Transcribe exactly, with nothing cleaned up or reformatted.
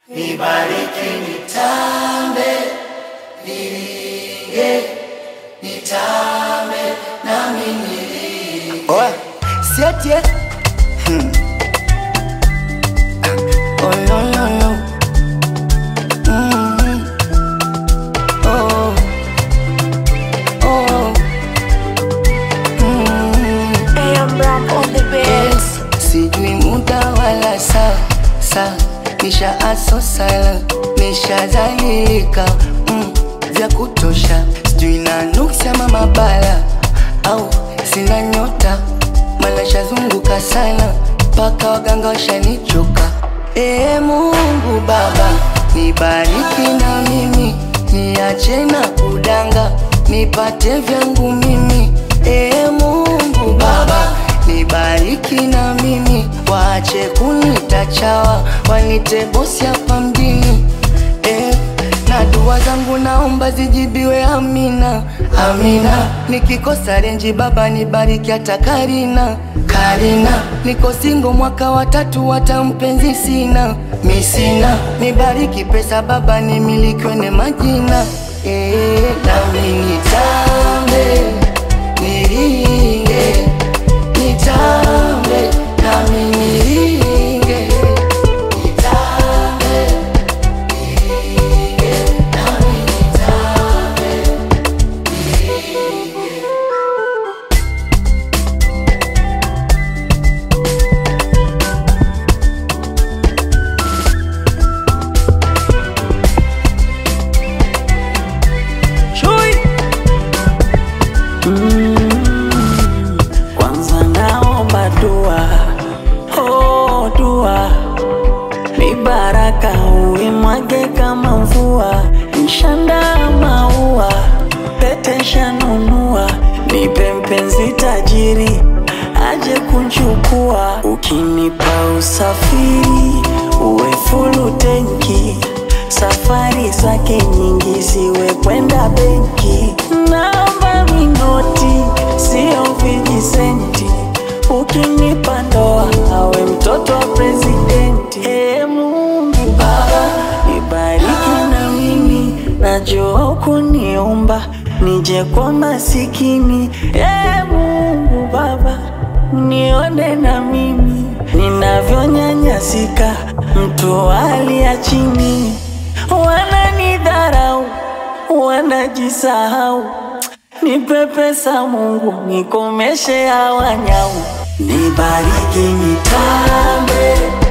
Nibariki nitambe, niringe, nitambe, nami niringe. Oe, siete. Hmm. Oh no no no. Mm-hmm. Oh. Oh. Mm-hmm. I am Ram on the bass. Sijui muda wala saa, saa nisha aso sala, nisha zalika mm, vya kutosha. Sijui na nuksi ama mabala au sina nyota, mala shazunguka sana paka waganga washanichoka. Ee Mungu Baba, nibariki na mimi, niache na kudanga, nipate vyangu mimi. Ee Mungu Baba, nibariki na mimi, waache kunita chawa, wanite bosi hapa mjini. Eh, na dua zangu naomba zijibiwe amina, amina. Nikikosa renji Baba nibariki hata Karina, Karina. Niko single mwaka wa tatu hata mpenzi sina, mi sina. Nibariki pesa Baba nimilikiwe ne majina. Eh, nami nitambe, niringe, nitambe, nami niringe, nitambe, niringe, nami nitambe, niringe. Chui. Mm. Kwanza naomba dua, oh dua, ni baraka uimwage kama mvua, nshanda maua, pete shanunua, nipe mpenzi tajiri aje kunchukua. Ukinipa usafiri uwe fulu tenki, safari zake nyingi ziwe kwenda benki. Naomba minoti sio vijisenti, ukinipa ndoa awe mtoto wa presidenti. Ee Mungu Baba, nibariki na mimi, najua kuniumba nije kwa masikini. Ee Mungu Baba, nione na mimi ninavyonyanyasika, mtu hali ya chini. Wananidharau, wanajisahau, nipe pesa Mungu nikomeshe hawa nyau. Nibariki nitambe,